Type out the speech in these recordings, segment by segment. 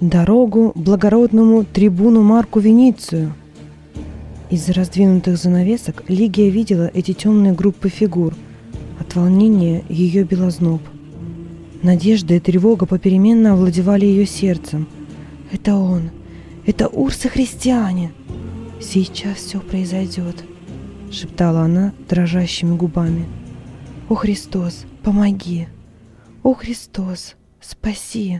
дорогу благородному трибуну Марку Веницию. Из-за раздвинутых занавесок Лигия видела эти темные группы фигур. От волнения ее бил озноб. Надежда и тревога попеременно овладевали ее сердцем. «Это он! Это Урс и христиане! Сейчас все произойдет!» — шептала она дрожащими губами. «О Христос, помоги! О Христос, спаси!»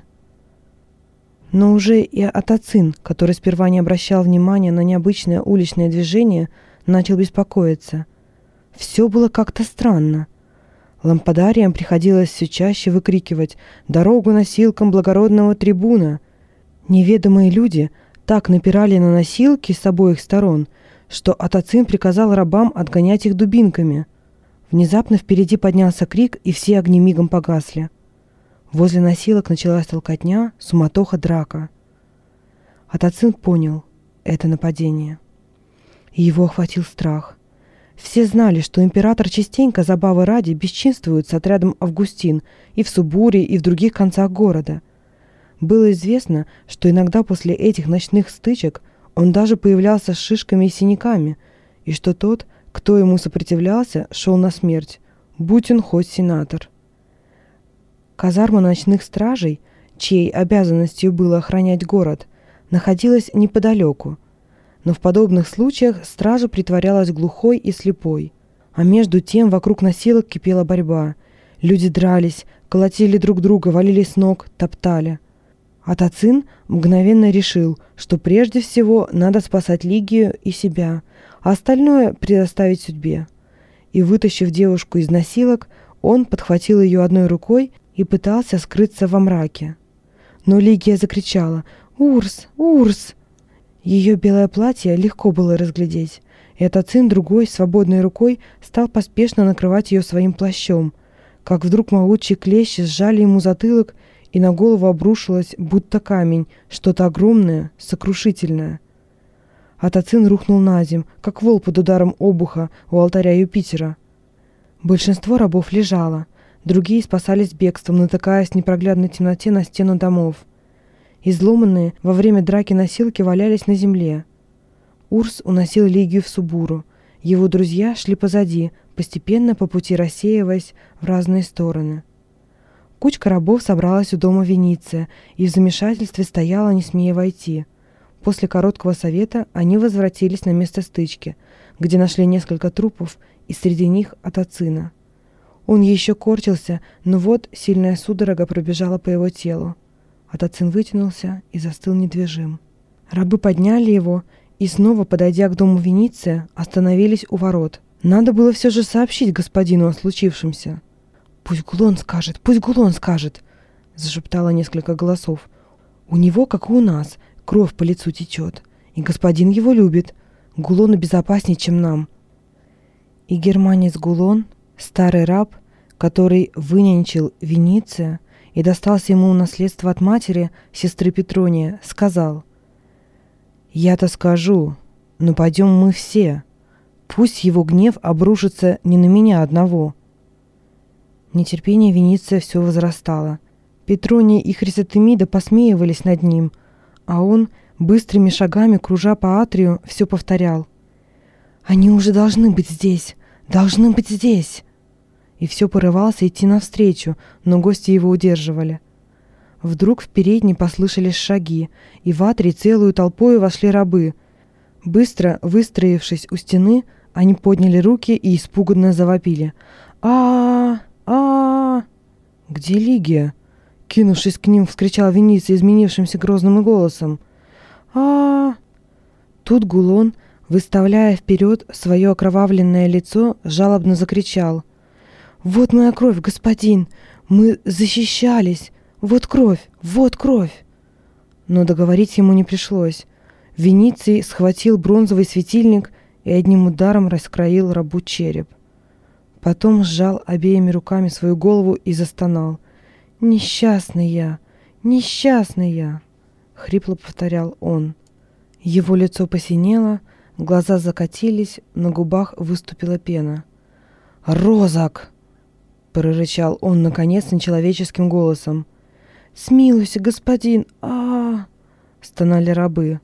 Но уже и Атацин, который сперва не обращал внимания на необычное уличное движение, начал беспокоиться. Все было как-то странно. Лампадариям приходилось все чаще выкрикивать «Дорогу носилкам благородного трибуна!». Неведомые люди так напирали на носилки с обоих сторон, что Атацин приказал рабам отгонять их дубинками. Внезапно впереди поднялся крик, и все огни мигом погасли. Возле носилок началась толкотня, суматоха, драка. Атацин понял — это нападение. И его охватил страх. Все знали, что император частенько забавы ради бесчинствует с отрядом Августин и в Субуре, и в других концах города. Было известно, что иногда после этих ночных стычек он даже появлялся с шишками и синяками, и что тот, кто ему сопротивлялся, шел на смерть, будь он хоть сенатор. Казарма ночных стражей, чьей обязанностью было охранять город, находилась неподалеку, но в подобных случаях стража притворялась глухой и слепой. А между тем вокруг носилок кипела борьба. Люди дрались, колотили друг друга, валили с ног, топтали. Атацин мгновенно решил, что прежде всего надо спасать Лигию и себя, а остальное предоставить судьбе. И, вытащив девушку из носилок, он подхватил ее одной рукой и пытался скрыться во мраке. Но Лигия закричала «Урс! Урс!». Ее белое платье легко было разглядеть, и Атацин другой, свободной рукой, стал поспешно накрывать ее своим плащом, как вдруг могучие клещи сжали ему затылок, и на голову обрушилось, будто камень, что-то огромное, сокрушительное. Атацин рухнул на земь, как вол под ударом обуха у алтаря Юпитера. Большинство рабов лежало, другие спасались бегством, натыкаясь в непроглядной темноте на стену домов. Изломанные во время драки носилки валялись на земле. Урс уносил Лигию в Субуру. Его друзья шли позади, постепенно по пути рассеиваясь в разные стороны. Кучка рабов собралась у дома Вениция и в замешательстве стояла, не смея войти. После короткого совета они возвратились на место стычки, где нашли несколько трупов, и среди них Атацина. Он еще корчился, но вот сильная судорога пробежала по его телу. Атацин вытянулся и застыл недвижим. Рабы подняли его и, снова подойдя к дому Вениция, остановились у ворот. Надо было все же сообщить господину о случившемся. Пусть Гулон скажет!» — зашептало несколько голосов. «У него, как и у нас, кровь по лицу течет, и господин его любит. Гулону безопаснее, чем нам». И германец Гулон, старый раб, который вынянчил Вениция и достался ему в наследство от матери, сестры Петрония, сказал: «Я-то скажу, но пойдем мы все. Пусть его гнев обрушится не на меня одного». Нетерпение Вениция все возрастало. Петрония и Хрисотемида посмеивались над ним, а он, быстрыми шагами, кружа по атрию, все повторял: «Они уже должны быть здесь! Должны быть здесь!» И все порывался идти навстречу, но гости его удерживали. Вдруг в передней послышались шаги, и в атрий целую толпою вошли рабы. Быстро выстроившись у стены, они подняли руки и испуганно завопили: «А-а-а!» «Где Лигия?» — кинувшись к ним, вскричал Вениций изменившимся грозным голосом. «А-а-а!» Тут Гулон, выставляя вперед свое окровавленное лицо, жалобно закричал: «Вот моя кровь, господин! Мы защищались! Вот кровь! Вот кровь!» Но договорить ему не пришлось. Вениций схватил бронзовый светильник и одним ударом раскроил рабу череп. Потом сжал обеими руками свою голову и застонал: «Несчастный я! Несчастный я!» — хрипло повторял он. Его лицо посинело, глаза закатились, на губах выступила пена. «Розак!» — прорычал он, наконец, нечеловеческим голосом. «Смилуйся, господин! А-а-а!» стонали рабы.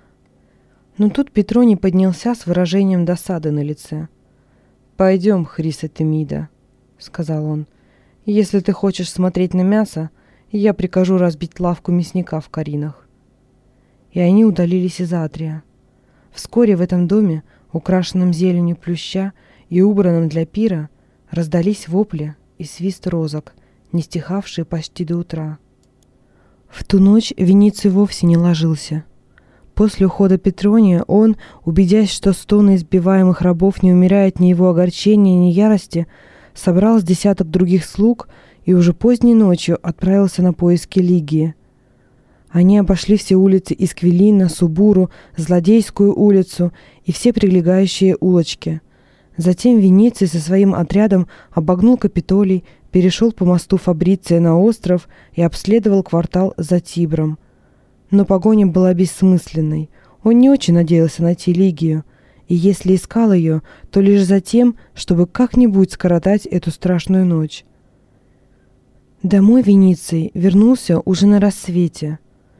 Но тут Петроний поднялся с выражением досады на лице. «Пойдем, Хрисотемида», — сказал он. «Если ты хочешь смотреть на мясо, я прикажу разбить лавку мясника в Коринах». И они удалились из Атрия. Вскоре в этом доме, украшенном зеленью плюща и убранном для пира, раздались вопли и свист розок, не стихавшие почти до утра. В ту ночь Вениций вовсе не ложился. После ухода Петрония он, убедясь, что стоны избиваемых рабов не умеряют ни его огорчения, ни ярости, собрал с десяток других слуг и уже поздней ночью отправился на поиски Лигии. Они обошли все улицы Исквилина, Субуру, Злодейскую улицу и все прилегающие улочки. Затем Вениций со своим отрядом обогнул Капитолий, перешел по мосту Фабриция на остров и обследовал квартал за Тибром. Но погоня была бессмысленной. Он не очень надеялся найти Лигию, и если искал ее, то лишь за тем, чтобы как-нибудь скоротать эту страшную ночь. Домой Вениций вернулся уже на рассвете.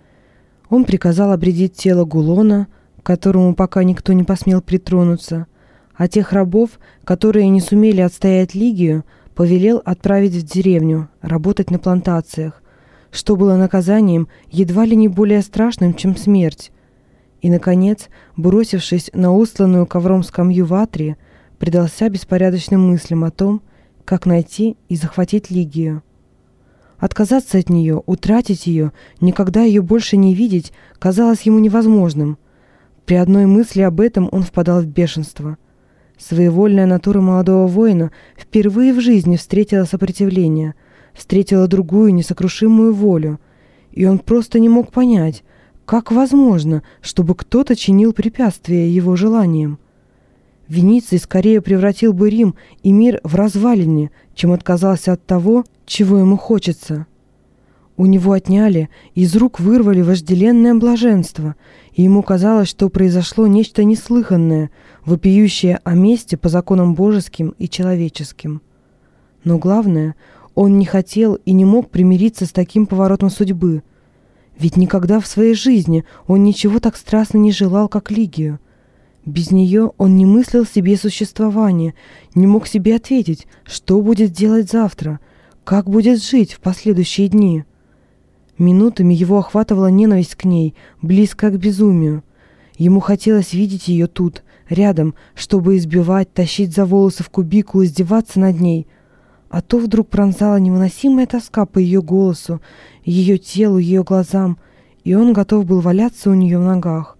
Он приказал обредить тело Гулона, к которому пока никто не посмел притронуться, а тех рабов, которые не сумели отстоять Лигию, повелел отправить в деревню, работать на плантациях, что было наказанием едва ли не более страшным, чем смерть. И, наконец, бросившись на устланную ковром скамью в Атрии, предался беспорядочным мыслям о том, как найти и захватить Лигию. Отказаться от нее, утратить ее, никогда ее больше не видеть, казалось ему невозможным. При одной мысли об этом он впадал в бешенство. Своевольная натура молодого воина впервые в жизни встретила сопротивление, встретила другую несокрушимую волю, и он просто не мог понять, как возможно, чтобы кто-то чинил препятствия его желаниям. Вениций скорее превратил бы Рим и мир в развалине, чем отказался от того, чего ему хочется. У него отняли, из рук вырвали вожделенное блаженство, и ему казалось, что произошло нечто неслыханное, вопиющее о мести по законам божеским и человеческим. Но главное, он не хотел и не мог примириться с таким поворотом судьбы. Ведь никогда в своей жизни он ничего так страстно не желал, как Лигию. Без нее он не мыслил себе существования, не мог себе ответить, что будет делать завтра, как будет жить в последующие дни. Минутами его охватывала ненависть к ней, близкая к безумию. Ему хотелось видеть ее тут, рядом, чтобы избивать, тащить за волосы в кубикул, издеваться над ней. А то вдруг пронзала невыносимая тоска по ее голосу, ее телу, ее глазам, и он готов был валяться у нее в ногах.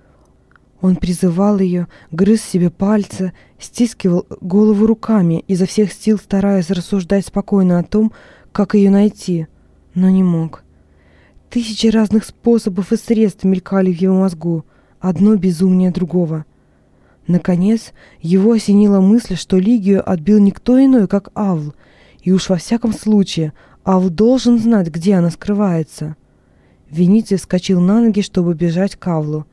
Он призывал ее, грыз себе пальцы, стискивал голову руками, изо всех сил стараясь рассуждать спокойно о том, как ее найти, но не мог. Тысячи разных способов и средств мелькали в его мозгу, одно безумнее другого. Наконец, его осенила мысль, что Лигию отбил никто иной, как Авл, и уж во всяком случае Авл должен знать, где она скрывается. Вениций вскочил на ноги, чтобы бежать к Авлу.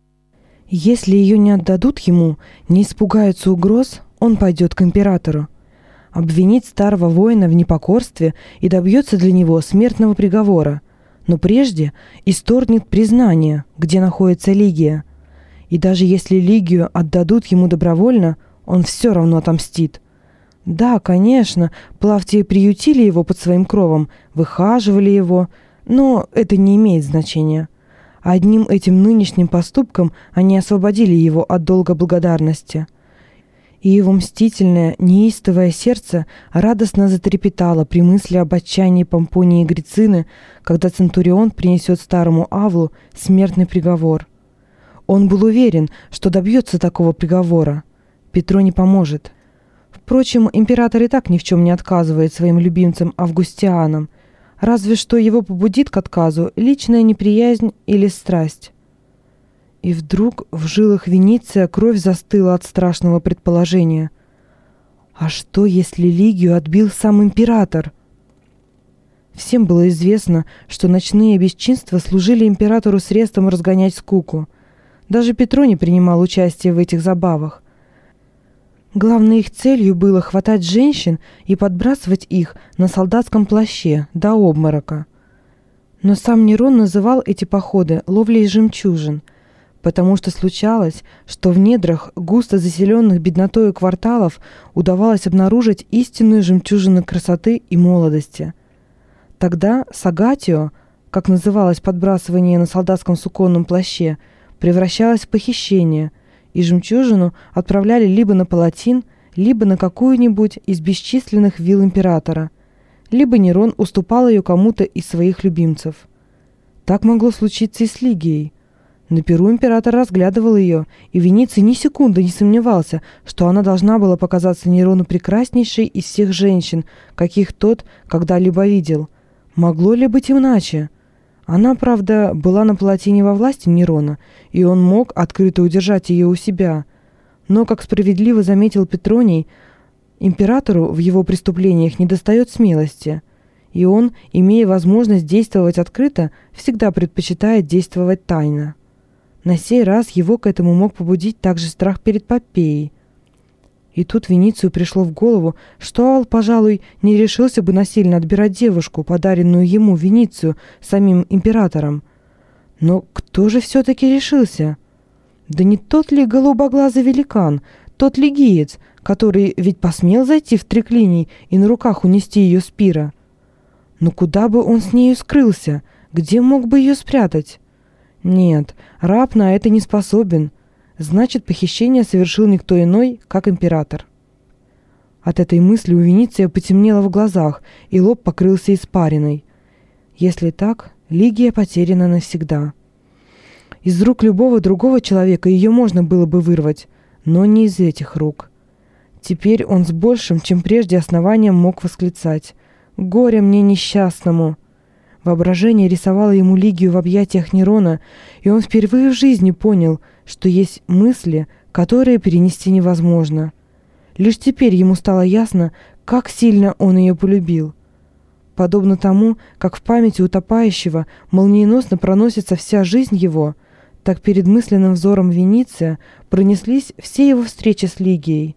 Если ее не отдадут ему, не испугаются угроз, он пойдет к императору. Обвинит старого воина в непокорстве и добьется для него смертного приговора, но прежде исторгнет признание, где находится Лигия. И даже если Лигию отдадут ему добровольно, он все равно отомстит. Да, конечно, Плавтии приютили его под своим кровом, выхаживали его, но это не имеет значения. Одним этим нынешним поступком они освободили его от долга благодарности. И его мстительное, неистовое сердце радостно затрепетало при мысли об отчаянии Помпонии и Грицины, когда Центурион принесет старому Авлу смертный приговор. Он был уверен, что добьется такого приговора. Петро не поможет. Впрочем, император и так ни в чем не отказывает своим любимцам Августианам, разве что его побудит к отказу личная неприязнь или страсть. И вдруг в жилах Вениция кровь застыла от страшного предположения. А что, если Лигию отбил сам император? Всем было известно, что ночные бесчинства служили императору средством разгонять скуку. Даже Петро не принимал участия в этих забавах. Главной их целью было хватать женщин и подбрасывать их на солдатском плаще до обморока. Но сам Нерон называл эти походы ловлей жемчужин, потому что случалось, что в недрах густо заселенных беднотою кварталов удавалось обнаружить истинную жемчужину красоты и молодости. Тогда сагатио, как называлось подбрасывание на солдатском суконном плаще, превращалось в похищение, и жемчужину отправляли либо на Палатин, либо на какую-нибудь из бесчисленных вилл императора, либо Нерон уступал ее кому-то из своих любимцев. Так могло случиться и с Лигией. На Перу император разглядывал ее, и Вениций ни секунды не сомневался, что она должна была показаться Нерону прекраснейшей из всех женщин, каких тот когда-либо видел. Могло ли быть иначе? Она, правда, была на Палатине во власти Нерона, и он мог открыто удержать ее у себя. Но, как справедливо заметил Петроний, императору в его преступлениях недостает смелости, и он, имея возможность действовать открыто, всегда предпочитает действовать тайно. На сей раз его к этому мог побудить также страх перед Попеей. И тут Веницию пришло в голову, что Авл, пожалуй, не решился бы насильно отбирать девушку, подаренную ему, Веницию, самим императором. Но кто же все-таки решился? Да не тот ли голубоглазый великан, тот лигиец, который ведь посмел зайти в триклиний и на руках унести ее с пира? Но куда бы он с нею скрылся? Где мог бы ее спрятать? Нет, раб на это не способен. Значит, похищение совершил никто иной, как император. От этой мысли у Вениция потемнело в глазах, и лоб покрылся испариной. Если так, Лигия потеряна навсегда. Из рук любого другого человека ее можно было бы вырвать, но не из этих рук. Теперь он с большим, чем прежде, основанием мог восклицать: «Горе мне несчастному!» Воображение рисовало ему Лигию в объятиях Нерона, и он впервые в жизни понял, что есть мысли, которые перенести невозможно. Лишь теперь ему стало ясно, как сильно он ее полюбил. Подобно тому, как в памяти утопающего молниеносно проносится вся жизнь его, так перед мысленным взором Вениция пронеслись все его встречи с Лигией.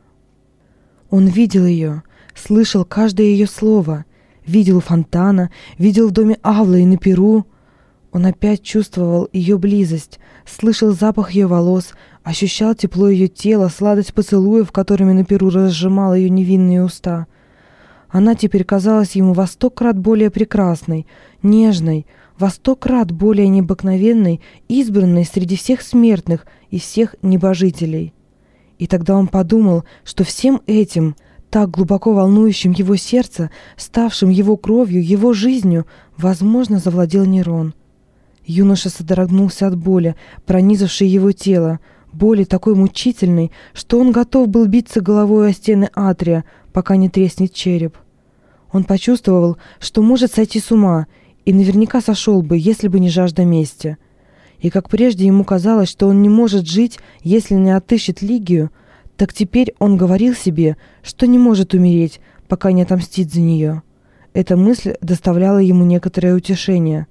Он видел ее, слышал каждое ее слово, видел у фонтана, видел в доме Авла и на Перу. Он опять чувствовал ее близость, слышал запах ее волос, ощущал тепло ее тела, сладость поцелуев, которыми на Перу разжимал ее невинные уста. Она теперь казалась ему во 100 крат более прекрасной, нежной, во 100 крат более необыкновенной, избранной среди всех смертных и всех небожителей. И тогда он подумал, что всем этим, так глубоко волнующим его сердце, ставшим его кровью, его жизнью, возможно, завладел Нерон. Юноша содрогнулся от боли, пронизавшей его тело, боли такой мучительной, что он готов был биться головой о стены атрия, пока не треснет череп. Он почувствовал, что может сойти с ума, и наверняка сошел бы, если бы не жажда мести. И как прежде ему казалось, что он не может жить, если не отыщет Лигию, так теперь он говорил себе, что не может умереть, пока не отомстит за нее. Эта мысль доставляла ему некоторое утешение.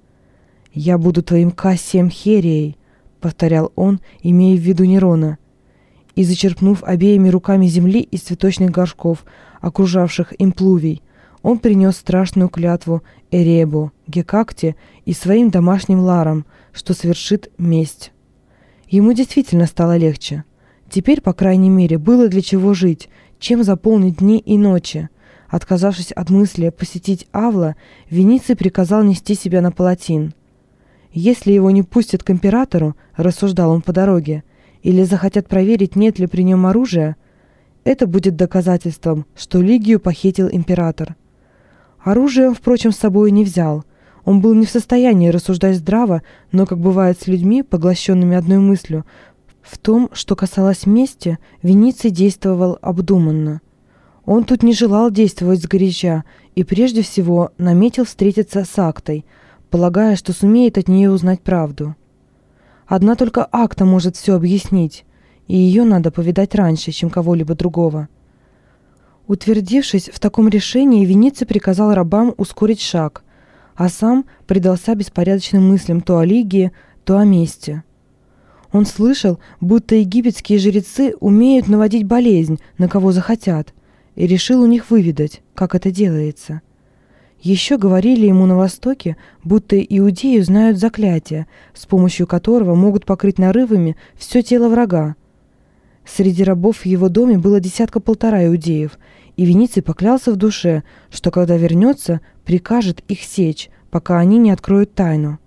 «Я буду твоим Кассием Херией», — повторял он, имея в виду Нерона. И, зачерпнув обеими руками земли из цветочных горшков, окружавших имплувий, он принес страшную клятву Эребу, Гекакте и своим домашним ларам, что совершит месть. Ему действительно стало легче. Теперь, по крайней мере, было для чего жить, чем заполнить дни и ночи. Отказавшись от мысли посетить Авла, Вениций приказал нести себя на Палатин. «Если его не пустят к императору, — рассуждал он по дороге, — или захотят проверить, нет ли при нем оружия, это будет доказательством, что Лигию похитил император». Оружие он, впрочем, с собой не взял. Он был не в состоянии рассуждать здраво, но, как бывает с людьми, поглощенными одной мыслью, в том, что касалось мести, Вениций действовал обдуманно. Он тут не желал действовать сгоряча и прежде всего наметил встретиться с Актой, полагая, что сумеет от нее узнать правду. Одна только Акта может все объяснить, и ее надо повидать раньше, чем кого-либо другого. Утвердившись в таком решении, Вениций приказал рабам ускорить шаг, а сам предался беспорядочным мыслям то о Лигии, то о мести. Он слышал, будто египетские жрецы умеют наводить болезнь, на кого захотят, и решил у них выведать, как это делается. Еще говорили ему на Востоке, будто иудеи знают заклятие, с помощью которого могут покрыть нарывами все тело врага. Среди рабов в его доме было 1,5 иудеев, и Вениций поклялся в душе, что когда вернется, прикажет их сечь, пока они не откроют тайну.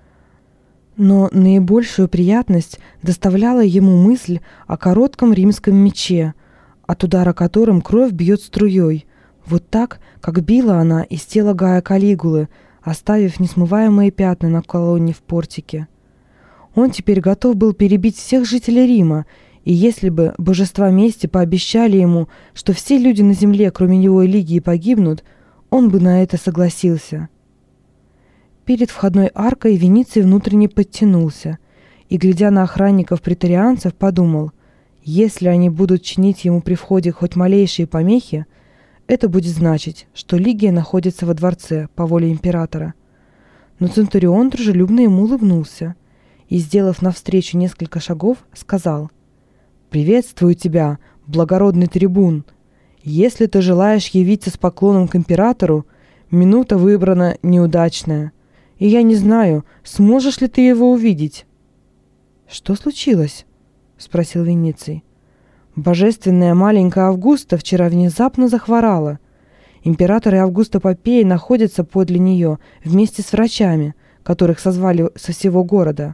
Но наибольшую приятность доставляла ему мысль о коротком римском мече, от удара которым кровь бьет струей, вот так, как била она из тела Гая Калигулы, оставив несмываемые пятна на колонне в портике. Он теперь готов был перебить всех жителей Рима, и если бы божества мести пообещали ему, что все люди на земле, кроме него и Лигии, погибнут, он бы на это согласился. Перед входной аркой Вениций внутренне подтянулся и, глядя на охранников-претарианцев, подумал, если они будут чинить ему при входе хоть малейшие помехи, это будет значить, что Лигия находится во дворце по воле императора. Но Центурион дружелюбно ему улыбнулся и, сделав навстречу несколько шагов, сказал: «Приветствую тебя, благородный трибун! Если ты желаешь явиться с поклоном к императору, минута выбрана неудачная, и я не знаю, сможешь ли ты его увидеть». «Что случилось?» — спросил Вениций. «Божественная маленькая Августа вчера внезапно захворала. Император и Августа Попея находятся подле нее вместе с врачами, которых созвали со всего города».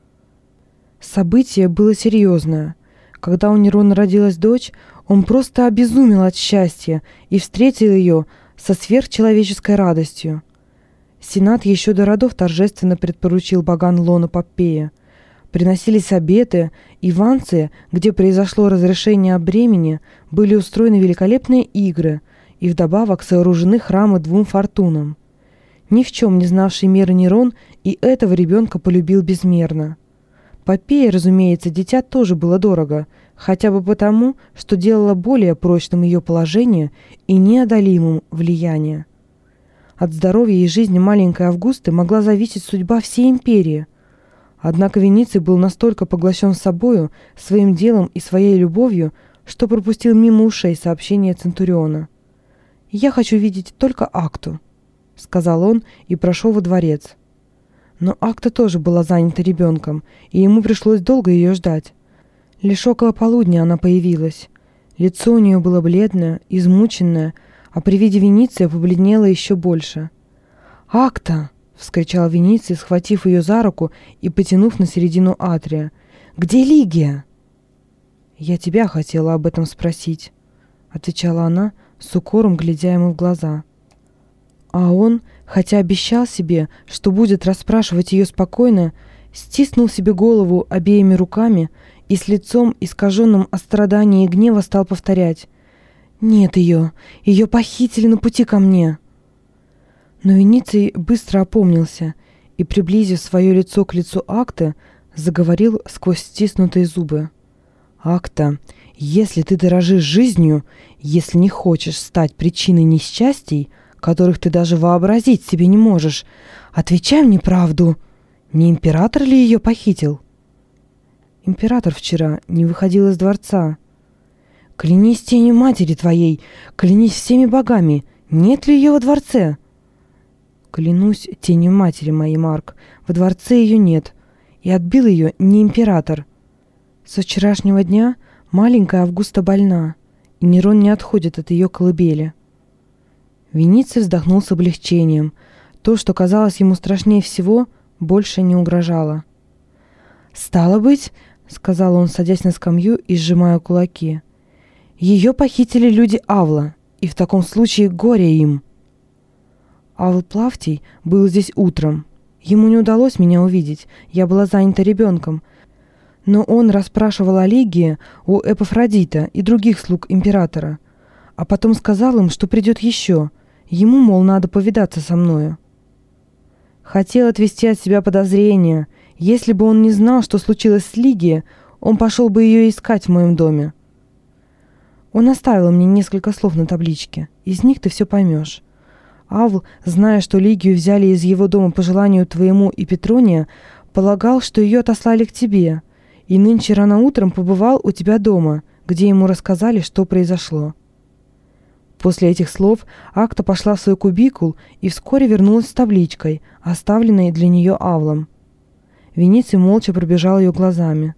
Событие было серьезное. Когда у Нерона родилась дочь, он просто обезумел от счастья и встретил ее со сверхчеловеческой радостью. Сенат еще до родов торжественно предпоручил богам лона Попея. Приносились обеты, и в Анции, где произошло разрешение о бремени, были устроены великолепные игры, и вдобавок сооружены храмы 2 фортунам. Ни в чем не знавший меры Нерон и этого ребенка полюбил безмерно. Попея, разумеется, дитя тоже было дорого, хотя бы потому, что делало более прочным ее положение и неодолимым влияние. От здоровья и жизни маленькой Августы могла зависеть судьба всей империи. Однако Вениций был настолько поглощен собою, своим делом и своей любовью, что пропустил мимо ушей сообщение Центуриона. «Я хочу видеть только Акту», — сказал он и прошел во дворец. Но Акта тоже была занята ребенком, и ему пришлось долго ее ждать. Лишь около полудня она появилась. Лицо у нее было бледное, измученное, а при виде Вениция побледнело еще больше. «Акта!» — вскричал Вениций, схватив ее за руку и потянув на середину атрия. «Где Лигия?» «Я тебя хотела об этом спросить», — отвечала она, с укором глядя ему в глаза. А он, хотя обещал себе, что будет расспрашивать ее спокойно, стиснул себе голову обеими руками и с лицом, искаженным от страдания и гнева, стал повторять: «Нет ее похитили на пути ко мне». Но Вениций быстро опомнился и, приблизив свое лицо к лицу Акты, заговорил сквозь стиснутые зубы: «Акта, если ты дорожишь жизнью, если не хочешь стать причиной несчастий, которых ты даже вообразить себе не можешь, отвечай мне правду. Не император ли ее похитил?» «Император вчера не выходил из дворца». «Клянись тенью матери твоей, клянись всеми богами, нет ли ее во дворце?» «Клянусь тенью матери моей, Марк, во дворце ее нет, и отбил ее не император. Со вчерашнего дня маленькая Августа больна, и Нерон не отходит от ее колыбели». Вениций вздохнул с облегчением. То, что казалось ему страшнее всего, больше не угрожало. «Стало быть, — сказал он, садясь на скамью и сжимая кулаки, — ее похитили люди Авла, и в таком случае горе им. Авл Плавтий был здесь утром. Ему не удалось меня увидеть, я была занята ребенком, но он расспрашивал о Лигии у Эпафродита и других слуг императора, а потом сказал им, что придет еще. Ему, мол, надо повидаться со мною. Хотел отвести от себя подозрения. Если бы он не знал, что случилось с Лигией, он пошел бы ее искать в моем доме. Он оставил мне несколько слов на табличке. Из них ты все поймешь. Авл, зная, что Лигию взяли из его дома по желанию твоему и Петрония, полагал, что ее отослали к тебе, и нынче рано утром побывал у тебя дома, где ему рассказали, что произошло. После этих слов Акта пошла в свой кубикул и вскоре вернулась с табличкой, оставленной для нее Авлом. Вениций молча пробежал ее глазами.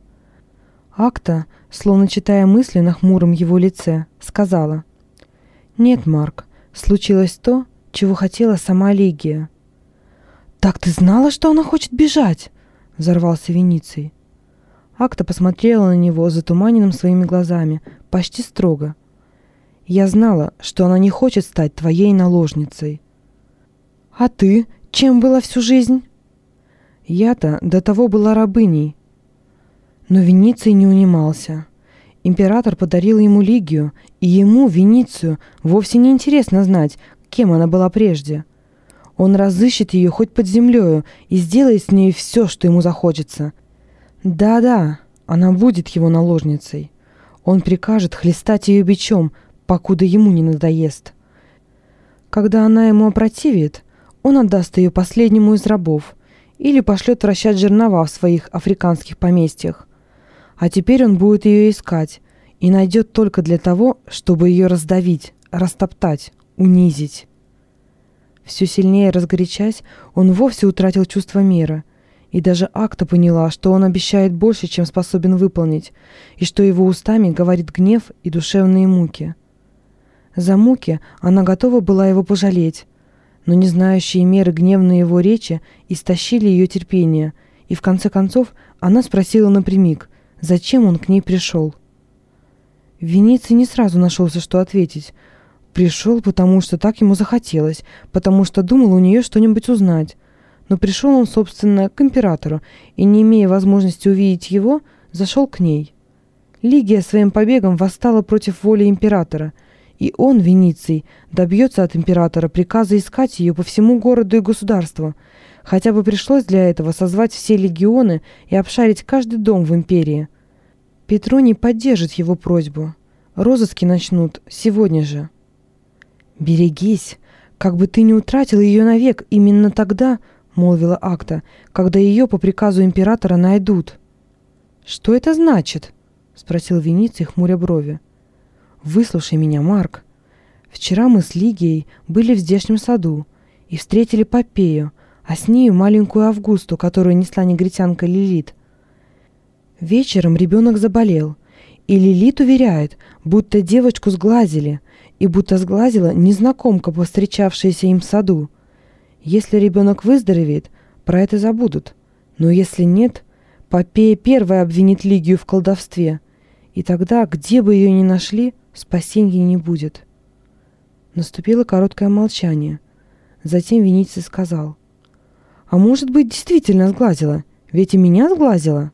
Акта, словно читая мысли на хмуром его лице, сказала: «Нет, Марк, случилось то, чего хотела сама Лигия». «Так ты знала, что она хочет бежать?» — взорвался Вениций. Акта посмотрела на него затуманенным своими глазами, почти строго. «Я знала, что она не хочет стать твоей наложницей». «А ты чем была всю жизнь?» «Я-то до того была рабыней». Но Вениций не унимался. Император подарил ему Лигию, и ему, Веницию, вовсе не интересно знать, кем она была прежде. Он разыщет ее хоть под землею и сделает с ней все, что ему захочется. Да-да, она будет его наложницей. Он прикажет хлестать ее бичом, покуда ему не надоест. Когда она ему опротивит, он отдаст ее последнему из рабов или пошлет вращать жернова в своих африканских поместьях. А теперь он будет ее искать и найдет только для того, чтобы ее раздавить, растоптать, унизить. Все сильнее разгорячась, он вовсе утратил чувство меры, и даже Акта поняла, что он обещает больше, чем способен выполнить, и что его устами говорит гнев и душевные муки. За муки она готова была его пожалеть, но не знающие меры гневные его речи истощили ее терпение, и в конце концов она спросила напрямик, зачем он к ней пришел. Вениций не сразу нашелся, что ответить. Пришел, потому что так ему захотелось, потому что думал у нее что-нибудь узнать. Но пришел он, собственно, к императору, и, не имея возможности увидеть его, зашел к ней. Лигия своим побегом восстала против воли императора, и он, Вениций, добьется от императора приказа искать ее по всему городу и государству. Хотя бы пришлось для этого созвать все легионы и обшарить каждый дом в империи. Петроний поддержит его просьбу. Розыски начнут сегодня же. «Берегись, как бы ты не утратил ее навек именно тогда, — молвила Акта, — когда ее по приказу императора найдут». «Что это значит?» — спросил Вениций, хмуря брови. «Выслушай меня, Марк. Вчера мы с Лигией были в здешнем саду и встретили Попею, а с нею маленькую Августу, которую несла негритянка Лилит. Вечером ребенок заболел, и Лилит уверяет, будто девочку сглазили, и будто сглазила незнакомка, повстречавшаяся им в саду. Если ребенок выздоровеет, про это забудут, но если нет, Попея первая обвинит Лигию в колдовстве, и тогда, где бы ее ни нашли, спасения не будет». Наступило короткое молчание. Затем Вениций сказал: «А может быть, действительно сглазила? Ведь и меня сглазила».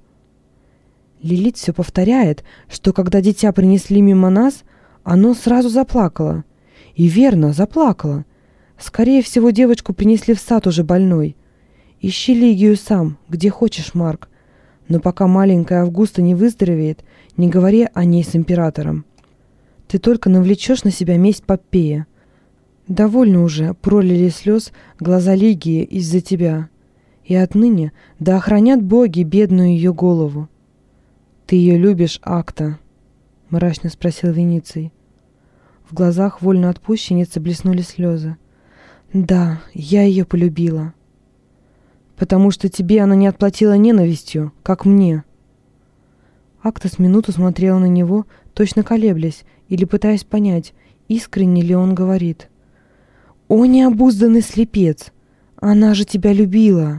Лилит все повторяет, что когда дитя принесли мимо нас, оно сразу заплакало. И верно, заплакало. Скорее всего, девочку принесли в сад уже больной. Ищи Лигию сам, где хочешь, Марк. Но пока маленькая Августа не выздоровеет, не говори о ней с императором. Ты только навлечешь на себя месть Попея. Довольно уже пролили слез глаза Лигии из-за тебя. И отныне да охранят боги бедную ее голову». «Ты ее любишь, Акта?» — мрачно спросил Вениций. В глазах вольноотпущенницы блеснули слезы. «Да, я ее полюбила». «Потому что тебе она не отплатила ненавистью, как мне». Акта с минуту смотрела на него, точно колеблясь или пытаясь понять, искренне ли он говорит. «О, необузданный слепец! Она же тебя любила!»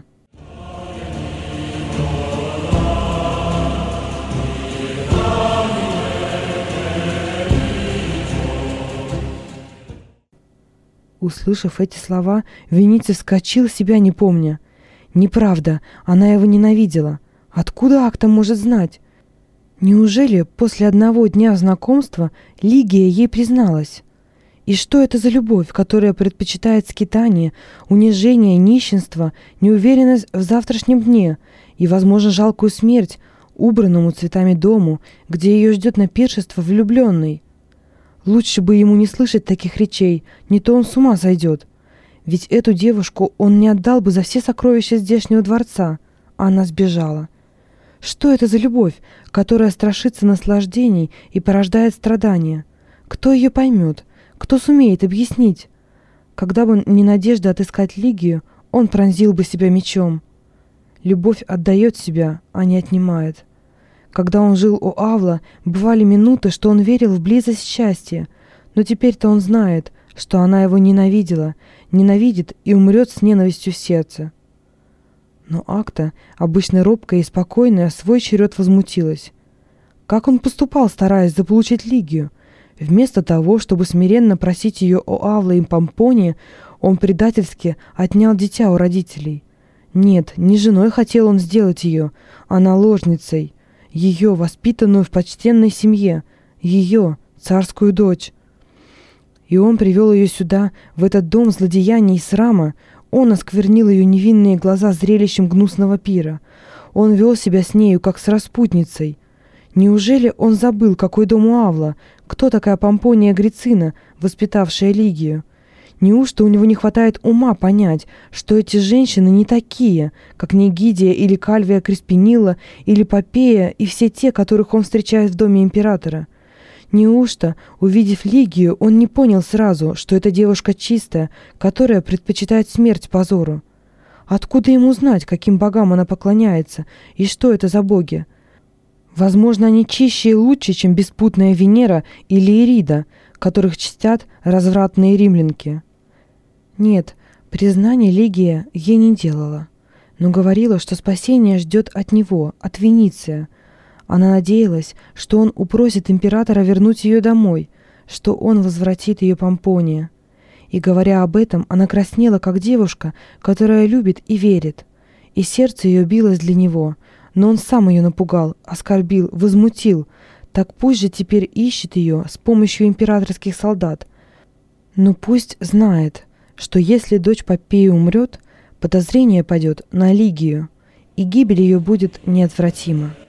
Услышав эти слова, Вениций вскочил, себя не помня. Неправда, она его ненавидела. Откуда Акта может знать? Неужели после одного дня знакомства Лигия ей призналась? И что это за любовь, которая предпочитает скитание, унижение, нищенство, неуверенность в завтрашнем дне и, возможно, жалкую смерть убранному цветами дому, где ее ждет на пиршество влюбленный? Лучше бы ему не слышать таких речей, не то он с ума сойдет. Ведь эту девушку он не отдал бы за все сокровища здешнего дворца, а она сбежала. Что это за любовь, которая страшится наслаждений и порождает страдания? Кто ее поймет? Кто сумеет объяснить? Когда бы не надежда отыскать Лигию, он пронзил бы себя мечом. Любовь отдает себя, а не отнимает. Когда он жил у Авла, бывали минуты, что он верил в близость счастья, но теперь-то он знает, что она его ненавидела, ненавидит и умрет с ненавистью в сердце. Но Акта, обычно робкая и спокойная, в свой черед возмутилась. Как он поступал, стараясь заполучить Лигию? Вместо того, чтобы смиренно просить ее о Авле и Помпоне, он предательски отнял дитя у родителей. Нет, не женой хотел он сделать ее, а наложницей, ее, воспитанную в почтенной семье, ее, царскую дочь. И он привел ее сюда, в этот дом злодеяний и срама. Он осквернил ее невинные глаза зрелищем гнусного пира. Он вел себя с нею, как с распутницей. Неужели он забыл, какой дом у Авла, кто такая Помпония Грицина, воспитавшая Лигию? Неужто у него не хватает ума понять, что эти женщины не такие, как Нигидия или Кальвия Креспинила или Попея и все те, которых он встречает в доме императора? Неужто, увидев Лигию, он не понял сразу, что это девушка чистая, которая предпочитает смерть позору? Откуда ему знать, каким богам она поклоняется, и что это за боги? Возможно, они чище и лучше, чем беспутная Венера или Ирида, которых чтят развратные римлянки. Нет, признание Лигия ей не делала, но говорила, что спасение ждет от него, от Вениция. Она надеялась, что он упросит императора вернуть ее домой, что он возвратит ее Помпония. И, говоря об этом, она краснела, как девушка, которая любит и верит. И сердце ее билось для него, но он сам ее напугал, оскорбил, возмутил. Так пусть же теперь ищет ее с помощью императорских солдат. Но пусть знает, что если дочь Попеи умрет, подозрение падет на Лигию, и гибель ее будет неотвратима.